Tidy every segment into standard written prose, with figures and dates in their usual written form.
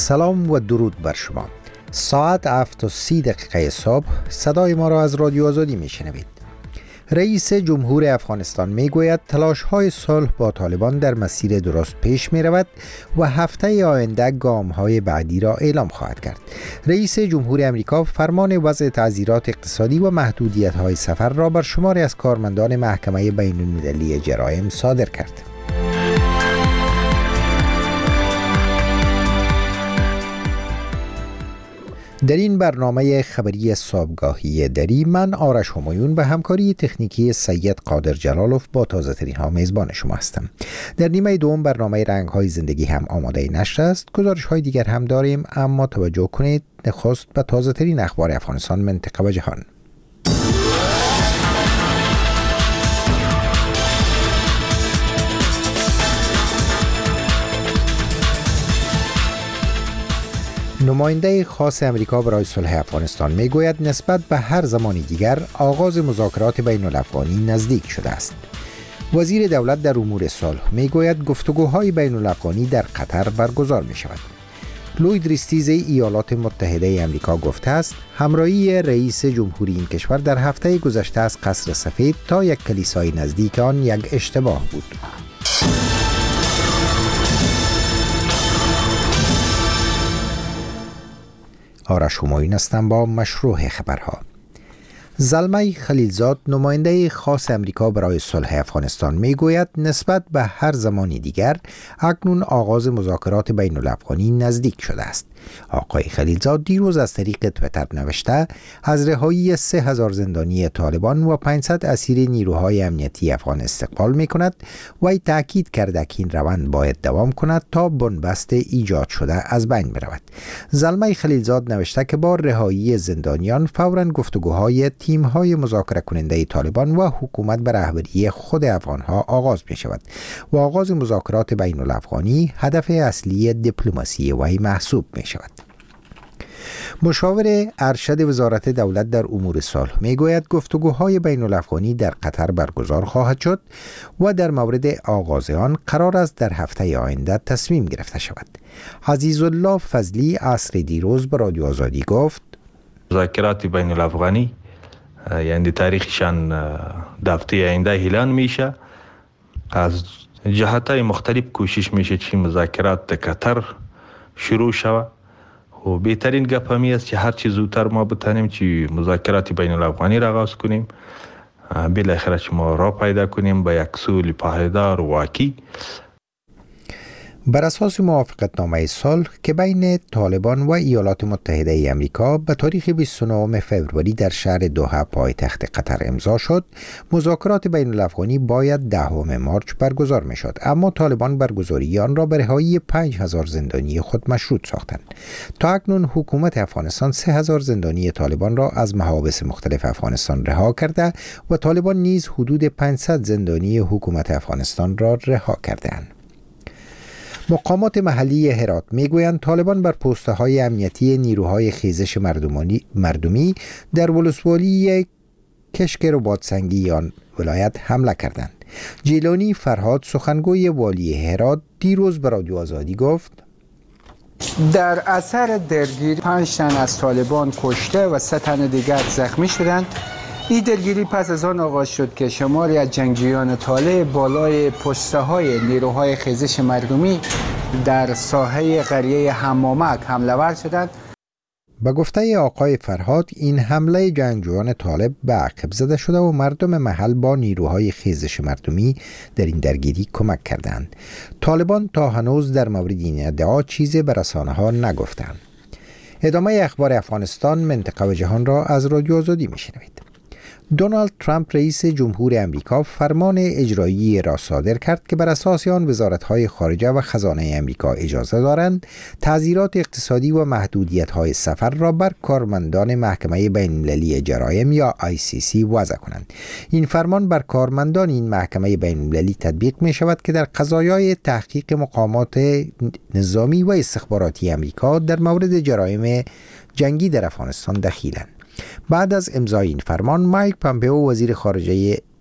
سلام و درود بر شما. ساعت 7:30 صبح صدای ما را از رادیو آزادی میشنوید. رئیس جمهور افغانستان میگوید تلاش‌های صلح با طالبان در مسیر درست پیش می‌رود و هفته آینده گام‌های بعدی را اعلام خواهد کرد. رئیس جمهور امریکا فرمان وضع تعزیرات اقتصادی و محدودیت‌های سفر را بر شماری از کارمندان محکمه بین‌المللی جرایم صادر کرد. در این برنامه خبری صبحگاهی دری من آرش همایون به همکاری تکنیکی سید قادر جلالوف با تازه ترین ها میزبان شما هستم. در نیمه دوم برنامه رنگ های زندگی هم آماده نشر است. گزارش های دیگر هم داریم، اما توجه کنید نخست به تازه ترین اخبار افغانستان، منطقه و جهان. نماینده خاص امریکا برای صلح افغانستان میگوید نسبت به هر زمانی دیگر آغاز مذاکرات بین الافغانی نزدیک شده است. وزیر دولت در امور صلح میگوید گفتگوهای بین الافغانی در قطر برگزار می شود. لوید ریستیز ایالات متحده امریکا گفته است همراهی رئیس جمهوری این کشور در هفته گذشته از قصر سفید تا یک کلیسای نزدیک آن یک اشتباه بود. آرش همایون هستم با مشروع خبرها. زلمه خلیلزاد نماینده خاص امریکا برای صلح افغانستان میگوید نسبت به هر زمانی دیگر اکنون آغاز مذاکرات بین الافغانی نزدیک شده است. آقای خلیلزاد دیروز از طریق تویتر نوشته از رهایی 3000 زندانی طالبان و 500 اسیر نیروهای امنیتی افغان استقبال می کند و ای تأکید کرده که این روند باید دوام کند تا بنبست ایجاد شده از بین برود. زلمه خلیلزاد نوشته که با رهایی زندانیان فوراً گفتگوهای تیم‌های مذاکره کننده طالبان و حکومت به رهبری خود افغان‌ها آغاز می شود و آغاز مذاکرات بین الافغانی هدف اصلی دیپلماسی وی محسوب می شود. مشاور ارشد وزارت دولت در امور صلح میگوید گفتگوهای بین الافغانی در قطر برگزار خواهد شد و در مورد آغاز آن قرار است در هفته آینده تصمیم گرفته شود. عزیزالله فضلی عصر دیروز به رادیو آزادی گفت مذاکرات بین الافغانی یعنی تاریخشان در هفته آینده اعلان میشه. از جهت‌های مختلف کوشش میشه که مذاکرات در قطر شروع شود و بهترین گپ همی است که هر چی زودتر ما بتانیم که مذاکرات بین الافغانی را آغاز کنیم، بالاخره که ما را پیدا کنیم به یک صلح پایدار و واقعی. بر اساس موافقتنامه صلح که بین طالبان و ایالات متحده امریکا به تاریخ 29 فوریه در شهر دوحه پایتخت قطر امضا شد، مذاکرات بین الافغانی باید 10 مارس برگزار می شد، اما طالبان برگزاری آن را به رهایی 5000 زندانی خود مشروط ساختند. تا اکنون حکومت افغانستان 3000 زندانی طالبان را از محابس مختلف افغانستان رها کرده و طالبان نیز حدود 500 زندانی حکومت افغانستان را رها کردند. مقامات محلی هرات میگویند طالبان بر پست‌های امنیتی نیروهای خیزش مردمی در ولسوالی کشک رباطسنگی آن ولایت حمله کردند. جیلانی فرهاد سخنگوی والی هرات دیروز به رادیو آزادی گفت در اثر درگیری 5 تن از طالبان کشته و 3 تن دیگر زخمی شدند. این درگیری پس از آن آغاز شد که شماری از جنگجویان طالب بالای پست‌های نیروهای خیزش مردمی در ساحه قریه حمامک حمله ور شدند. به گفته آقای فرهاد این حمله جنگجویان طالب به عقب زده شده و مردم محل با نیروهای خیزش مردمی در این درگیری کمک کردند. طالبان تا هنوز در مورد این ادعا چیزی به رسانه‌ها نگفتند. ادامه اخبار افغانستان، منطقه و جهان را از رادیو آزادی میشنوید. دونالد ترامپ رئیس جمهور امریکا فرمان اجرایی را صادر کرد که بر اساس آن وزارت‌های خارجه و خزانه امریکا اجازه دارند تعزیرات اقتصادی و محدودیت‌های سفر را بر کارمندان محکمه بین‌المللی جرایم یا ICC وضع کنند. این فرمان بر کارمندان این محکمه بین‌المللی تطبیق می شود که در قضایای تحقیق مقامات نظامی و استخباراتی امریکا در مورد جرایم جنگی در افغانستان دخیلند. بعد از امضای این فرمان، مایک پامپئو وزیر خارجه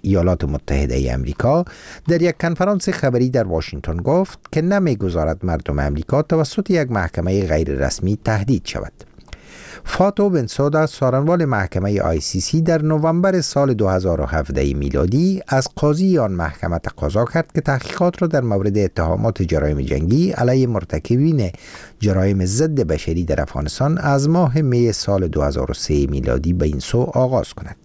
ایالات متحده ای آمریکا در یک کنفرانس خبری در واشنگتن گفت که نمیگذارد مردم آمریکا توسط یک محکمه غیر رسمی تهدید شود. فاتو بنسودا سارنوال محکمه ICC در نوامبر سال 2017 میلادی از قاضی آن محکمه تقاضا کرد که تحقیقات را در مورد اتهامات جرایم جنگی علیه مرتکبین جرایم ضد بشری در افغانستان از ماه می سال 2003 میلادی به این سو آغاز کند.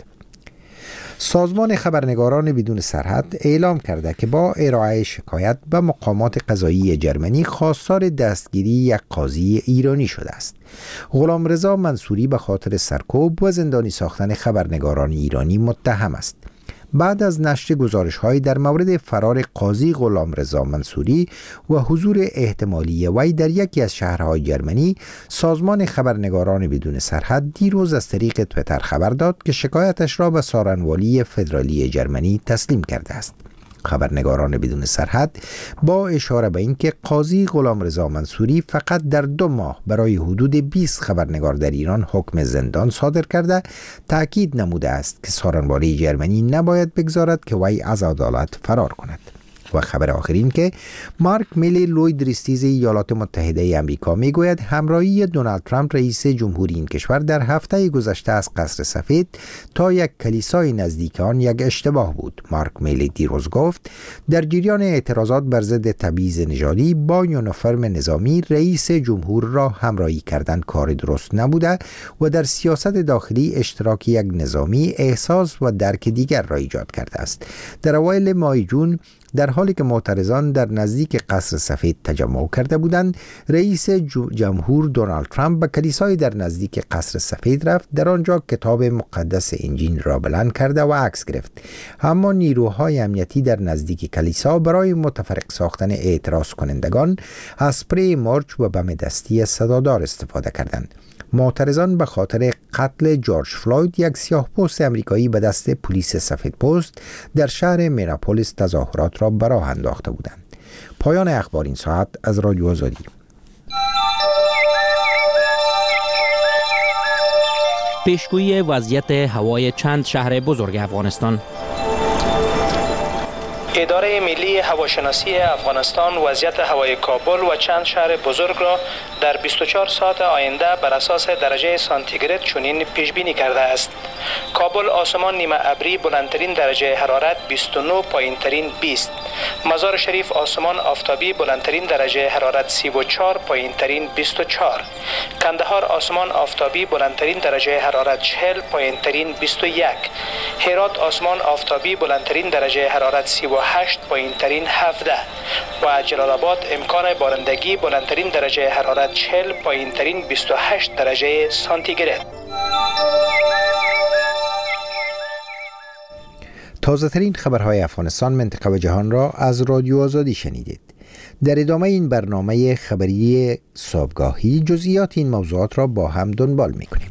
سازمان خبرنگاران بدون سرحد اعلام کرده که با ارائه شکایت به مقامات قضایی جرمنی خواستار دستگیری یک قاضی ایرانی شده است. غلامرضا منصوری به خاطر سرکوب و زندانی ساختن خبرنگاران ایرانی متهم است. بعد از نشر گزارش‌های در مورد فرار قاضی غلامرضا منصوری و حضور احتمالی وی در یکی از شهرهای جرمنی، سازمان خبرنگاران بدون سرحد دیروز از طریق توییتر خبر داد که شکایتش را به سارنوالی فدرالی جرمنی تسلیم کرده است. خبرنگاران بدون سرحد با اشاره به اینکه قاضی غلامرضا منصوری فقط در 2 ماه برای حدود 20 خبرنگار در ایران حکم زندان صادر کرده، تأکید نموده است که سارنوالی جرمنی نباید بگذارد که وی از عدالت فرار کند. و خبر آخرین که مارک میلی لوید ریستیز ایالات متحده ای آمریکا میگوید همراهی دونالد ترامپ رئیس جمهوری این کشور در هفته گذشته از قصر سفید تا یک کلیسای نزدیک آن یک اشتباه بود. مارک میلی دیروز گفت در جریان اعتراضات بر ضد تبعیض نژادی با یونیفرم نظامی رئیس جمهور را همراهی کردن کار درست نبوده و در سیاست داخلی اشتراک یک نظامی احساس و درک دیگر را ایجاد کرده است. در اوایل ماه جون در حالی که معترضان در نزدیک قصر سفید تجمع کرده بودند، رئیس جمهور دونالد ترامپ به کلیسای در نزدیک قصر سفید رفت. در آنجا کتاب مقدس انجیل را بلند کرده و عکس گرفت. اما نیروهای امنیتی در نزدیک کلیسا برای متفرق ساختن اعتراض کنندگان از اسپری مارچ و بم دستی صدادار استفاده کردند. معترضان به خاطر قتل جورج فلوید، یک سیاه‌پوست امریکایی به دست پلیس سفیدپوست در شهر میناپولیس، تظاهرات را به راه انداخته بودند. پایان اخبار این ساعت از رادیو آزادی. پیشگویی وضعیت هوای چند شهر بزرگ افغانستان. اداره ملی هواشناسی افغانستان وضعیت هوای کابل و چند شهر بزرگ را در 24 ساعت آینده بر اساس درجه سانتیگراد چنین پیش بینی کرده است. کابل آسمان نیمه ابری، بلندترین درجه حرارت 29، پایینترین 20. مزار شریف آسمان آفتابی، بلندترین درجه حرارت 34، پایینترین 24. کندهار آسمان آفتابی، بلندترین درجه حرارت 40، پایینترین 21. هرات آسمان آفتابی، بلندترین درجه حرارت 38، پایینترین 17. و جلال آباد امکان بارندگی، بلندترین درجه حرارت 40، پایینترین 28 درجه سانتیگراد. تازه ترین خبرهای افغانستان، منطقه و جهان را از رادیو آزادی شنیدید. در ادامه این برنامه خبری صبحگاهی جزئیات این موضوعات را با هم دنبال می‌کنیم.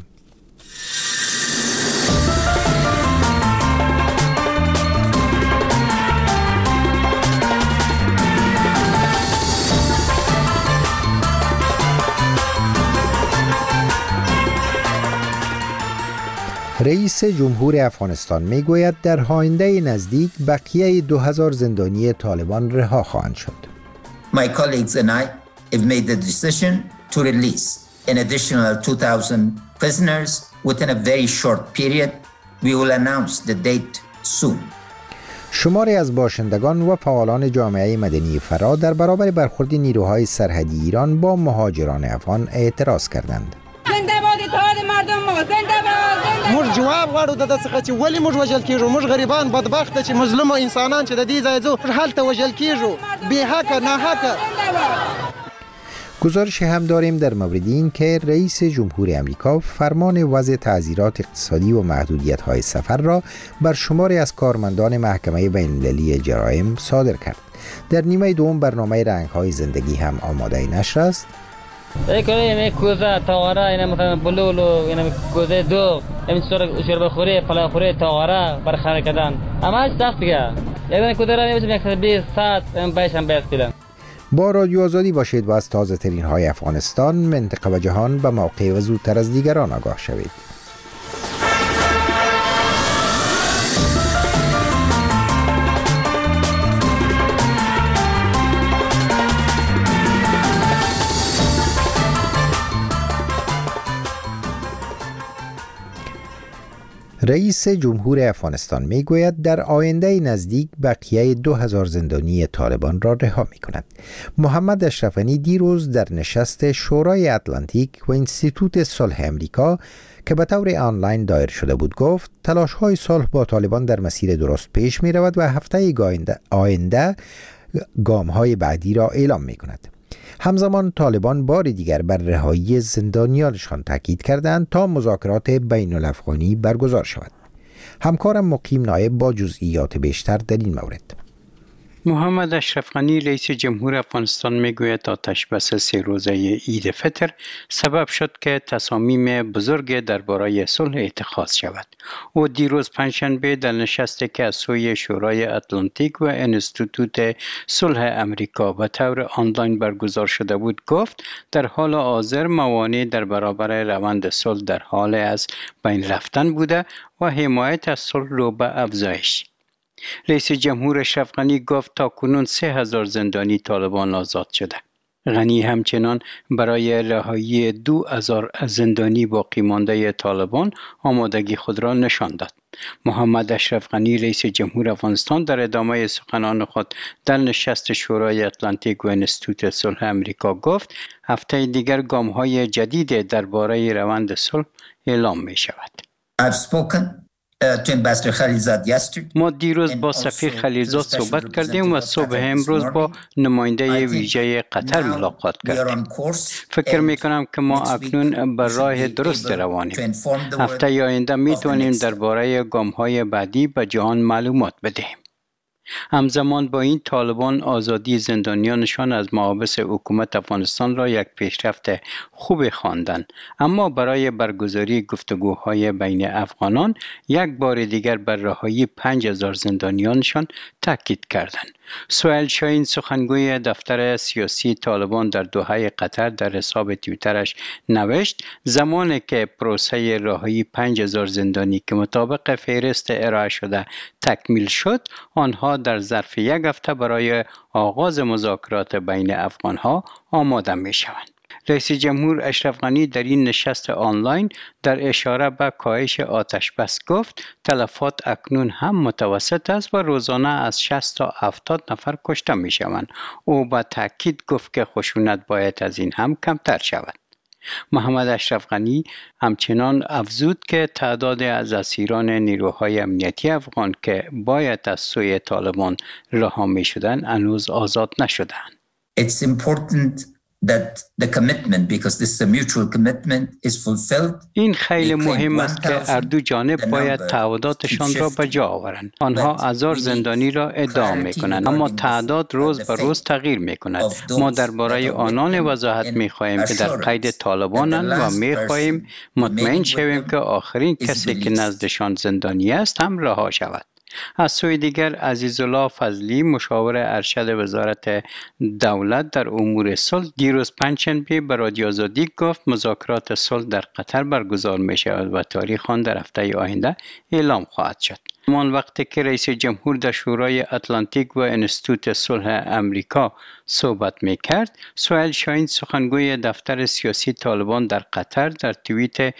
رئیس جمهور افغانستان میگوید در آینده نزدیک بقیه 2000 زندانی طالبان رها خواهند شد. My colleagues and I have made the decision to release an additional 2000 prisoners within a very short period. We will announce the date soon. شماری از باشندگان و فعالان جامعه مدنی فرا در برابر برخورد نیروهای سرحدی ایران با مهاجران افغان اعتراض کردند. زنده باد اتحاد مردم ما، زنده باد. موږ جواب غواړو د څه چې ولی موږ وژل کیږو، موږ غریبان بدبخت چې مظلوم انسانان چې د دې ځای ځو هلته وژل کیږو، بی حق نه حق. گزارش هم داریم در مورد این که رئیس جمهور آمریکا فرمان وضع تعزیرات اقتصادی و محدودیت‌های سفر را بر شماری از کارمندان محکمه بین‌المللی جرایم صادر کرد. در نیمه دوم برنامه رنگ‌های زندگی هم آماده نشر است. این کوزه تاواره، این مثلا بلولو، این کوزه دو، این شرب خوری، پلا خوری، تاواره برخوره کردن. همه سخت دیگه. یعنی کوزه را نمیشه 120 ساعت این بیشتر بیستیدن. با رادیو آزادی باشید و از تازه ترین های افغانستان، منطقه و جهان به موقع و زودتر از دیگران آگاه شوید. رئیس جمهور افغانستان می گوید در آینده نزدیک بقیه 2000 زندانی طالبان را رها می کند. محمد اشرف غنی دیروز در نشست شورای اتلانتیک و انستیتوت صلح امریکا که به طور آنلاین دایر شده بود گفت تلاش‌های صلح با طالبان در مسیر درست پیش می رود و هفته آینده گام‌های بعدی را اعلام می کند. همزمان طالبان بار دیگر بر رهایی زندانیانشان تاکید کردند تا مذاکرات بین الافغانی برگزار شود. همکارم مقیم نایب با جزئیات بیشتر در این مورد. محمد اشرف غنی رئیس جمهور افغانستان میگوید آتش بس 3 روزه عید فطر سبب شد که تصامیم بزرگ درباره صلح اتخاذ شود. او دیروز پنجشنبه در نشستی که از سوی شورای اتلانتیک و انستیتوت صلح امریکا به طور آنلاین برگزار شده بود گفت در حال حاضر موانع در برابر روند صلح در حال از بین رفتن بوده و حمایت از صلح رو به افزایش. رئیس جمهور اشرف غنی گفت تاکنون 3000 زندانی طالبان آزاد شده. غنی همچنان برای رهایی 2000 زندانی باقی مانده طالبان آمادگی خود را نشان داد. محمد اشرف غنی رئیس جمهور افغانستان در ادامه سخنان خود در نشست شورای اتلانتیک و انستیتوت صلح امریکا گفت هفته دیگر گام‌های جدید درباره روند صلح اعلام می شود. ما دیروز با سفیر خلیلزاد صحبت کردیم و صبح امروز با نماینده ویژه قطر ملاقات کردیم. فکر می کنم که ما اکنون بر راه درست روانیم. هفته آینده می توانیم درباره گام‌های بعدی به جهان معلومات بدهیم. همزمان با این طالبان آزادی زندانیانشان از محابس حکومت افغانستان را یک پیشرفت خوب خواندند، اما برای برگزاری گفتگوهای بین افغانان یک بار دیگر بر رهایی 5000 زندانیانشان تاکید کردند. سهیل شاهین سخنگوی دفتر سیاسی طالبان در دوحه قطر در حساب توییترش نوشت زمانی که پروسه رهایی 5000 زندانی که مطابق فهرست ارائه شده تکمیل شد، آنها در ظرف یک هفته برای آغاز مذاکرات بین افغانها آماده می شوند. رئیس جمهور اشرف غنی در این نشست آنلاین در اشاره به کاهش آتش بس گفت تلفات اکنون هم متوسط است و روزانه از 60 تا 70 نفر کشته می شوند. او با تاکید گفت که خشونت باید از این هم کمتر شود. محمد اشرف غنی همچنان افزود که تعداد از اسیران نیروهای امنیتی افغان که باید از سوی طالبان رها می شدند هنوز آزاد نشدند. It's important that the commitment, because this is a mutual commitment, is fulfilled. این خیلی مهم است که هر دو جانب باید تعهداتشان را به جا آورند. آنها 1000 زندانی را ادعا می‌کنند، اما تعداد روز به روز تغییر می‌کند. ما درباره آنان وضاحت می‌خواهیم که در قید طالبانند و می‌خواهیم مطمئن شویم که آخرین کسی که نزدشان زندانی است هم رها شود. از سوی دیگر عزیزالله فضلی مشاور ارشد وزارت دولت در امور صلح دیروز پنجشنبه به رادیو آزادی گفت مذاکرات صلح در قطر برگزار می شود و تاریخ آن در هفته آینده اعلام خواهد شد. همان وقتی که رئیس جمهور در شورای اتلانتیک و انستیتوت صلح امریکا صحبت می کرد، سهیل شاهین سخنگوی دفتر سیاسی طالبان در قطر در توییت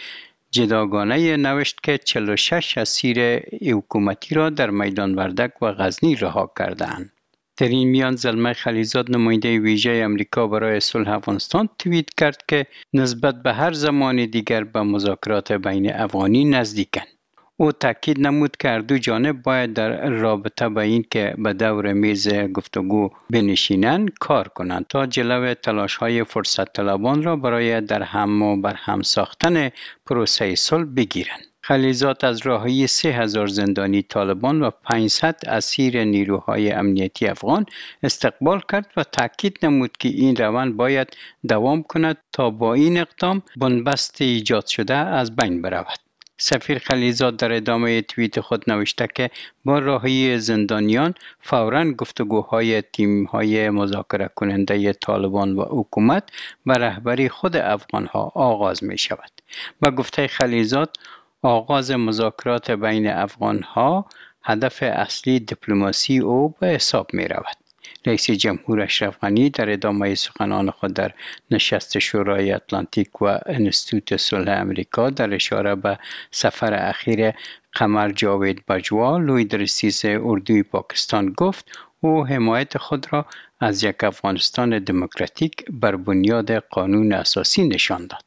جداگانه نوشت که 46 اسیر حکومتی را در میدان وردک و غزنی رها کردند. در این میان زلمه خلیلزاد نماینده ویژه امریکا برای صلح افغانستان توییت کرد که نسبت به هر زمان دیگر به مذاکرات بین افغانی نزدیکند. او تاکید نمود که هر دو جانب باید در رابطه با این که به دور میز گفتگو بنشینند کار کنند تا جلو تلاش‌های فرصت طلبان را برای در هم و بر هم ساختن پروسه صلح بگیرند. خلیلزاد از رهایی 3000 زندانی طالبان و 500 اسیر نیروهای امنیتی افغان استقبال کرد و تاکید نمود که این روند باید دوام کند تا با این اقدام بنبست ایجاد شده از بین برود. سفیر خلیلزاد در ادامه توییت خود نوشته که با رهایی زندانیان فوراً گفتگوهای تیم‌های مذاکره کننده طالبان و حکومت به رهبری خود افغان‌ها آغاز می شود. با گفته خلیلزاد آغاز مذاکرات بین افغان‌ها هدف اصلی دیپلماسی او به حساب می رود. رئیس جمهور اشرف غنی در ادامه سخنان خود در نشست شورای اتلانتیک و انستیتوت صلح امریکا در اشاره به سفر اخیر قمر جاوید باجوا لوی رئیس اردوی پاکستان گفت او حمایت خود را از یک افغانستان دموکراتیک بر بنیاد قانون اساسی نشان داد.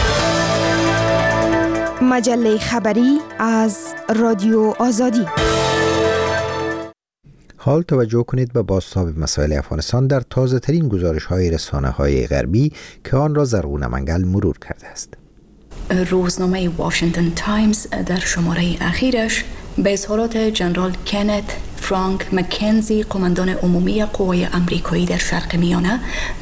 مجله خبری از رادیو آزادی. حال توجه کنید به بازتاب مسائل افغانستان در تازه ترین گزارش های رسانه های غربی که آن را زرغون منگل مرور کرده است. روزنامه واشنگتن تایمز در شماره اخیرش به اظهارات جنرال کنت فرانک مکنزی قماندان عمومی قوای امریکایی در شرق میانه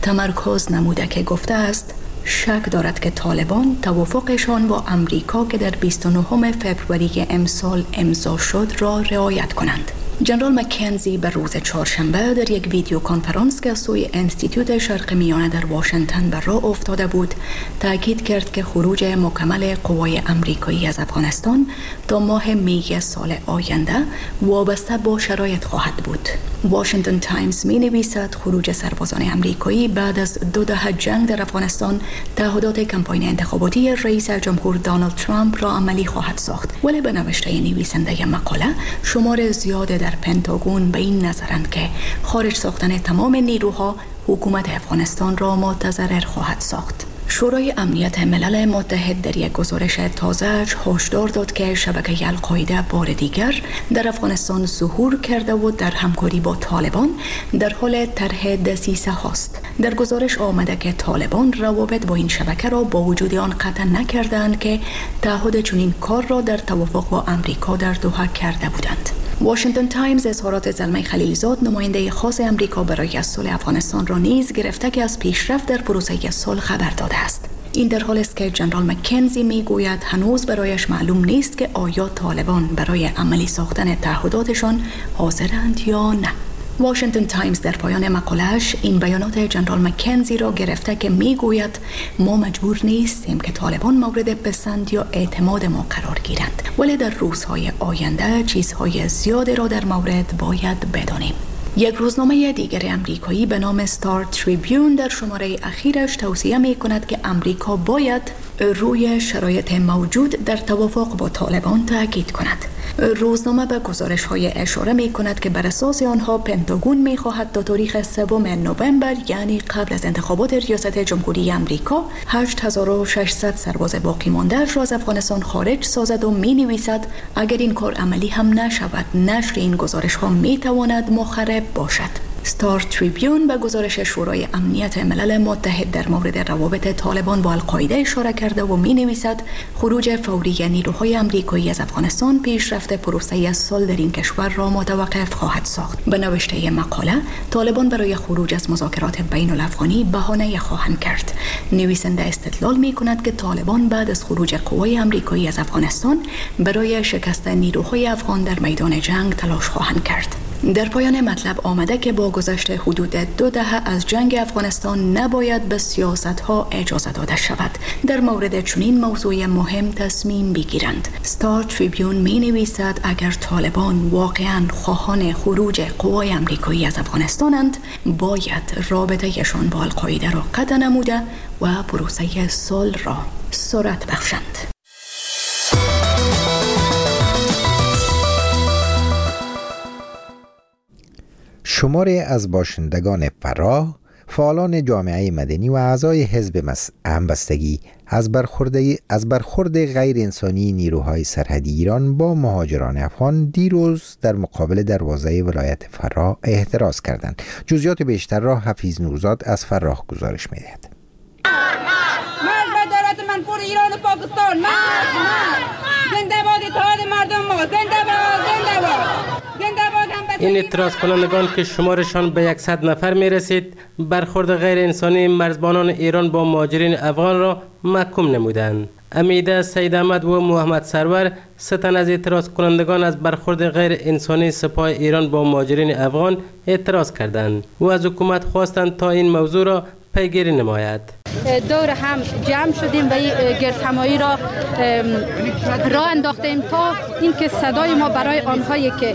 تمرکز نموده که گفته است شک دارد که طالبان توافقشان با امریکا که در 29 فوریه امسال امضا شد را رعایت کنند. جنرال مکنزی به روز چهارشنبه در یک ویدیو کنفرانس که از سوی انستیتوت شرق میانه در واشنگتن بر راه افتاده بود تاکید کرد که خروج مکمل قوای امریکایی از افغانستان تا ماه می سال آینده وابسته با شرایط خواهد بود. واشنگتن تایمز می نویسد خروج سربازان امریکایی بعد از 2 دهه جنگ در افغانستان تعهدات کمپاین انتخاباتی رئیس جمهور دونالد ترامپ را عملی خواهد ساخت. ولی به نوشته نویسنده مقاله شمار زیاد در پنتاگون به این نظرند که خارج ساختن تمام نیروها حکومت افغانستان را متضرر خواهد ساخت. شورای امنیت ملل متحد در یک گزارش تازه‌اش هشدار داد که شبکه القاعده بار دیگر در افغانستان ظهور کرده و در همکاری با طالبان در حال طرح دسیسه هاست. در گزارش آمده که طالبان روابط با این شبکه را با وجود آن قطع نکردند که تعهد چنین کار را در توافق با امریکا در دوحه کرده بودند. واشنگتن تایمز اظهارات زلمه خلیلزاد نماینده خاص امریکا برای صلح افغانستان را نیز گرفته که از پیشرفت در پروسه صلح خبر داده است. این در حالی است که جنرال مکنزی میگوید هنوز برایش معلوم نیست که آیا طالبان برای عملی ساختن تعهداتشان حاضرند یا نه. واشنگتن تایمز در پایان مقاله‌اش این بیانات جنرال مکنزی را گرفته که میگوید ما مجبور نیستیم که طالبان مورد پسند یا اعتماد ما قرار گیرند، ولی در روزهای آینده چیزهای زیادی را در مورد باید بدانیم. یک روزنامه دیگر امریکایی به نام ستار تریبیون در شماره اخیرش توصیه می کند که امریکا باید روی شرایط موجود در توافق با طالبان تاکید کند. روزنامه به گزارش‌های اشاره می‌کند که بر اساس آنها پنتاگون می‌خواهد تا تاریخ 3 نوامبر یعنی قبل از انتخابات ریاست جمهوری آمریکا 8600 سرباز باقی مانده را از افغانستان خارج سازد و می‌نویسد اگر این کار عملی هم نشود نشر این گزارش‌ها می‌تواند مخرب باشد. ستار تریبیون به گزارش شورای امنیت ملل متحد در مورد روابط طالبان با القاعده اشاره کرده و می‌نویسد خروج فوری نیروهای آمریکایی از افغانستان پیشرفت پروسه صلح در این کشور را متوقف خواهد ساخت. به نوشته مقاله طالبان برای خروج از مذاکرات بین الافغانی بهانه خواهند کرد. نویسنده استدلال می‌کند که طالبان بعد از خروج قوای آمریکایی از افغانستان برای شکست نیروهای افغان در میدان جنگ تلاش خواهند کرد. در پایان مطلب آمده که با گذشت حدود 2 دهه از جنگ افغانستان نباید به سیاست‌ها اجازه داده شود در مورد چنین موضوع مهم تصمیم بگیرند. ستار تریبیون می‌نویسد اگر طالبان واقعاً خواهان خروج قوای آمریکایی از افغانستانند باید رابطه‌شان با القاعده را قطع نموده و پروسه صلح را سرعت بخشند. شماری از باشندگان فراه، فعالان جامعه مدنی و اعضای حزب همبستگی از برخورد غیر انسانی نیروهای سرحدی ایران با مهاجران افغان دیروز در مقابل دروازه ولایت فراه اعتراض کردند. جزئیات بیشتر را حفیظ نورزاد از فراه گزارش می‌دهد. مرد به دولت منفور ایران و پاکستان، زنده باد اتحاد مردم ما، زنده باد، زنده باد. این اعتراض کنندگان که شمارشان به 100 نفر می رسید برخورد غیر انسانی مرزبانان ایران با مهاجرین افغان را محکوم نمودند. امیده سید احمد و محمد سرور 3 تن از اعتراض کنندگان از برخورد غیر انسانی سپاه ایران با مهاجرین افغان اعتراض کردند و از حکومت خواستند تا این موضوع را پیگیری نماید. دور هم جمع شدیم و گردهمایی را انداختیم تا اینکه صدای ما برای آنهایی که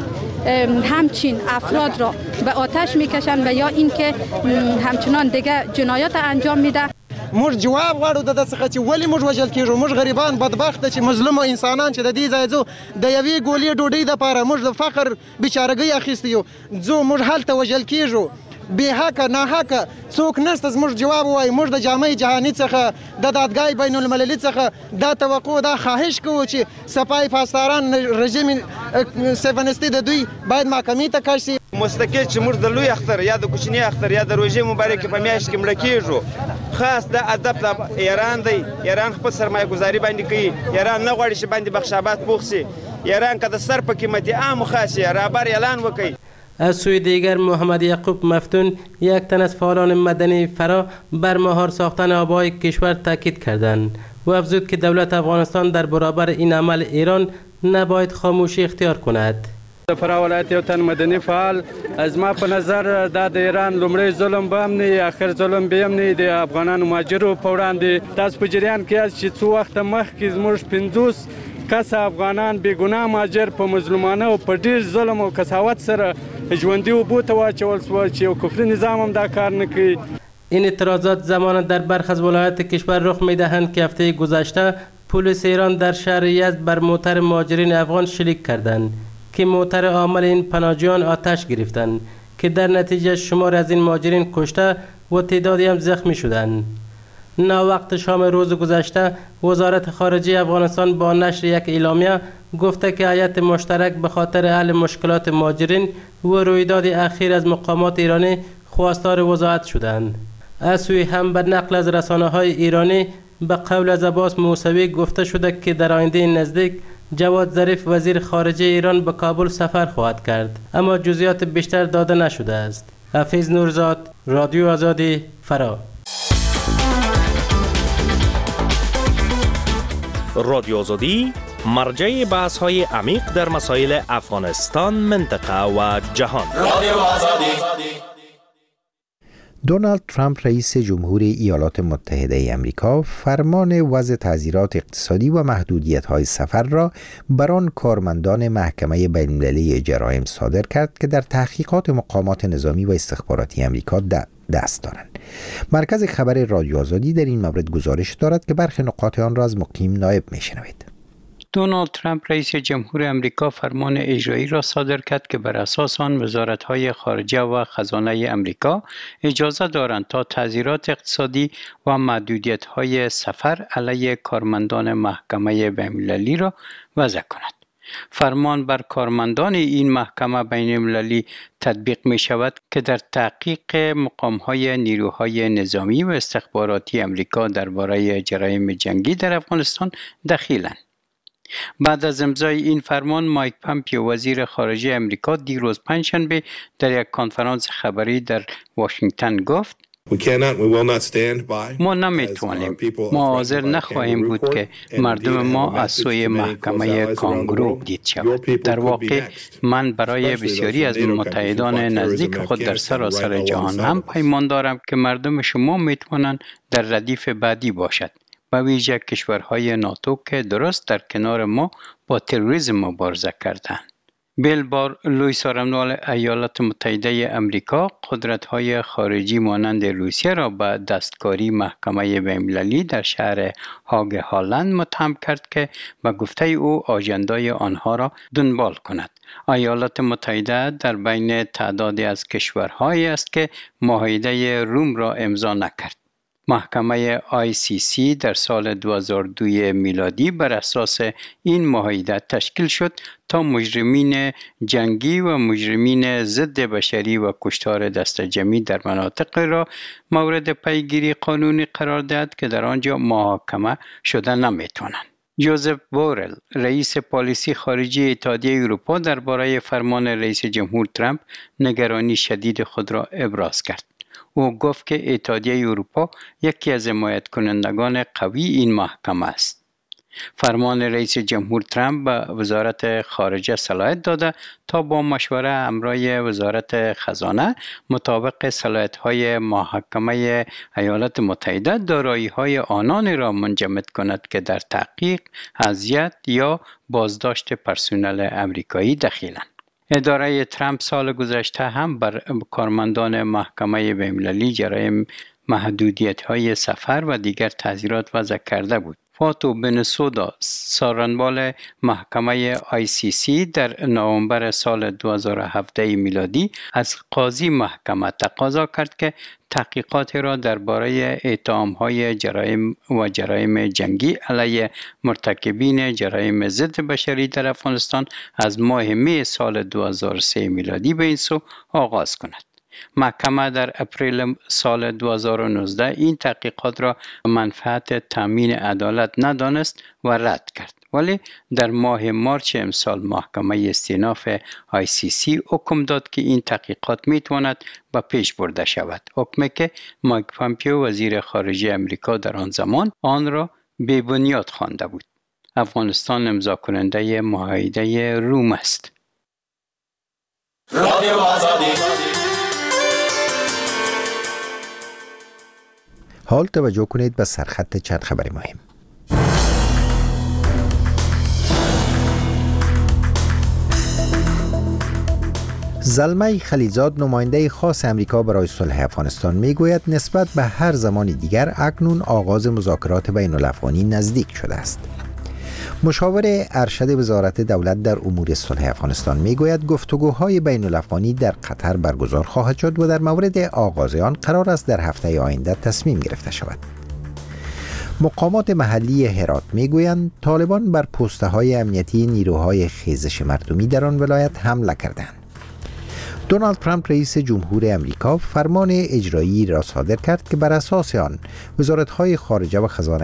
همچین افراد را به آتش میکشند و یا اینکه همچنان دیگه جنایات انجام میده. موږ جواب غواړو د دې څخه چې ولې موږ وژل کېږو. موږ غریبان بدبخته چې مظلوم انسانان چې د دې ځای ځو د یوې ګولې ډوډۍ دپاره موږ د فقر بیچارګۍ اخیستی یو ځو موږ هلته وژل کېږو بې حقه ناحقه څوک نشته زموږ جواب ووایي. موږ د جامعه جهاني څخه د دادګاه بین المللي څخه دا توقع دا خواهش کوو چې سپاه پاسداران رژیم سیفنستي د دوی باید محکمې ته کش شي. مستقل چې موږ د لوی اختر یا د کوچني اختر یا د روژې مبارکې په میاشت کې مړه کېږو. خاص دا ادب د ایران دی. ایران خپل سرمایه گذاری باندې کوي. ایران نه غواړي چې باندې بخشابات پوخ شي. ایران که د سر په قیمتي عام خاصی رهبر اعلان وکړي. از سوی دیگر محمد یعقوب مفتون یک تن از فعالان مدنی فرا بر مهار ساختن آبهای کشور تاکید کردند و افزود که دولت افغانستان در برابر این عمل ایران نباید خاموشی اختیار کند. فرا ولایت یو تن مدني فعال از ما په نظر دا د ایران لومړی ظلم به هم نه اخر ظلم به هم نه د افغانانو مهاجرو په وړاندې. تاسو په جریان کې یاست چې څو وخت مخکې زموږ 50 کس افغانان بې ګناه مهاجر په مظلومانه او په ډیر ظلم او قساوت سره ژوندي اوبو ته واچول شول چې یو کفري نظام هم دا کار نه کوي. این اعتراضات زمان در برخی از ولایات کشور رخ می‌دهند که هفته گذشته پلیس ایران در شهر یزد بر موتر مهاجرین افغان شلیک کردند که موتر عامل این پناهجویان آتش گرفتند که در نتیجه شمار از این مهاجرین کشته و تعدادی هم زخمی شدند. وقت شام روز گذشته وزارت خارجه افغانستان با نشر یک اعلامیه گفته که هیئت مشترک به خاطر حل مشکلات مهاجرین و رویداد اخیر از مقامات ایرانی خواستار وضاحت شدند. از سوی هم به نقل از رسانه‌های ایرانی به قول از عباس موسوی گفته شده که در آینده نزدیک جواد ظریف وزیر خارجه ایران به کابل سفر خواهد کرد، اما جزئیات بیشتر داده نشده است. حفیظ نورزاد، رادیو آزادی، فرا. رادیو آزادی مرجع بحث های عمیق در مسائل افغانستان، منطقه و جهان. رادیو آزادی. دونالد ترامپ رئیس جمهور ایالات متحده امریکا فرمان وضع تعزیرات اقتصادی و محدودیت‌های سفر را بر آن کارمندان محکمه بین‌المللی جرایم صادر کرد که در تحقیقات مقامات نظامی و استخباراتی امریکا دست دارند. مرکز خبر رادیو آزادی در این مورد گزارش دارد که برخی نقاط آن را از مقیم نایب می‌شنوید. دونالد ترامپ رئیس جمهور امریکا فرمان اجرایی را صادر کرد که بر اساس آن وزارت‌های خارجه و خزانه امریکا اجازه دارند تا تعزیرات اقتصادی و محدودیت‌های سفر علیه کارمندان محکمه بین‌المللی را وضع کند. فرمان بر کارمندان این محکمه بین‌المللی تطبیق می شود که در تحقیق مقام‌های نیروهای نظامی و استخباراتی امریکا درباره جرایم جنگی در افغانستان دخیلند. بعد از امضای این فرمان، مایک پامپیو وزیر خارجه امریکا دیروز پنجشنبه در یک کنفرانس خبری در واشنگتن گفت: ما نمیتوانیم، ما حاضر نخواهیم بود که مردم ما از سوی محکمه کانگرو دید شود. در واقع من برای بسیاری از متحدان نزدیک خود در سراسر جهان هم پیمان دارم که مردم شما میتوانند در ردیف بعدی باشد، به ویژه کشورهای ناتو که درست در کنار ما با تروریسم مبارزه کردند. بیلبار لوئیس آرمنوال ایالات متحده امریکا قدرت‌های خارجی مانند روسیه را به دستکاری محکمه بین‌المللی در شهر هاگ هالند متهم کرد که به گفته او آژندای آنها را دنبال کند. ایالات متحده در بین تعدادی از کشورهایی است که معاهده روم را امضا نکرد. محکمه ICC در سال 2002 میلادی بر اساس این معاهده تشکیل شد تا مجرمین جنگی و مجرمین ضد بشری و کشتار دست جمعی در مناطق را مورد پیگیری قانونی قرار دهد که در آنجا محاکمه شده نمیتوانند. جوزف بورل رئیس پالیسی خارجی اتحادیه اروپا درباره فرمان رئیس جمهور ترامپ نگرانی شدید خود را ابراز کرد. او گفت که اتحادیه اروپا یکی از حمایت کنندگان قوی این محکمه است. فرمان رئیس جمهور ترامپ به وزارت خارجه صلاحیت داده تا با مشوره همراه وزارت خزانه مطابق صلاحیت‌های محکمه ایالات متحده دارایی‌های آنان را منجمد کند که در تحقیق، اذیت یا بازداشت پرسنل امریکایی دخیلند. اداره ترامپ سال گذشته هم بر کارمندان محکمه بین‌المللی جرایم محدودیت‌های سفر و دیگر تعزیرات وضع کرده بود. فاتو بنسودا سارنوال محکمه ICC در نوامبر سال 2017 میلادی از قاضی محکمه تقاضا کرد که تحقیقات را درباره اتهام‌های جرایم و جرایم جنگی علیه مرتکبین جرایم ضد بشری در افغانستان از ماه می سال 2003 میلادی به این سو آغاز کند. محکمه در اپریل سال 2019 این تحقیقات را منفعت تامین عدالت ندانست و رد کرد، ولی در ماه مارچ امسال محکمه استئناف ICC حکم داد که این تحقیقات میتواند به پیش برده شود. حکمی که مایک پامپیو وزیر خارجه امریکا در آن زمان آن را بی‌بنیاد خوانده بود. افغانستان امضا کننده معاهده روم است. رادیو آزادی. حال توجه کنید به سرخط چند خبر مهم. زلمه خلیزاد نماینده خاص امریکا برای صلح افغانستان میگوید نسبت به هر زمان دیگر اکنون آغاز مذاکرات بین الافغانی نزدیک شده است. مشاور ارشد وزارت دولت در امور صلح افغانستان میگوید گفتگوهای بین الافغانی در قطر برگزار خواهد شد و در مورد آغاز آن قرار است در هفته آینده تصمیم گرفته شود. مقامات محلی هرات میگویند طالبان بر پست‌های امنیتی نیروهای خیزش مردمی در آن ولایت حمله کردند. دونالد ترامپ رئیس جمهور امریکا فرمان اجرایی را صادر کرد که بر اساس آن وزارت‌های خارجه و خزانه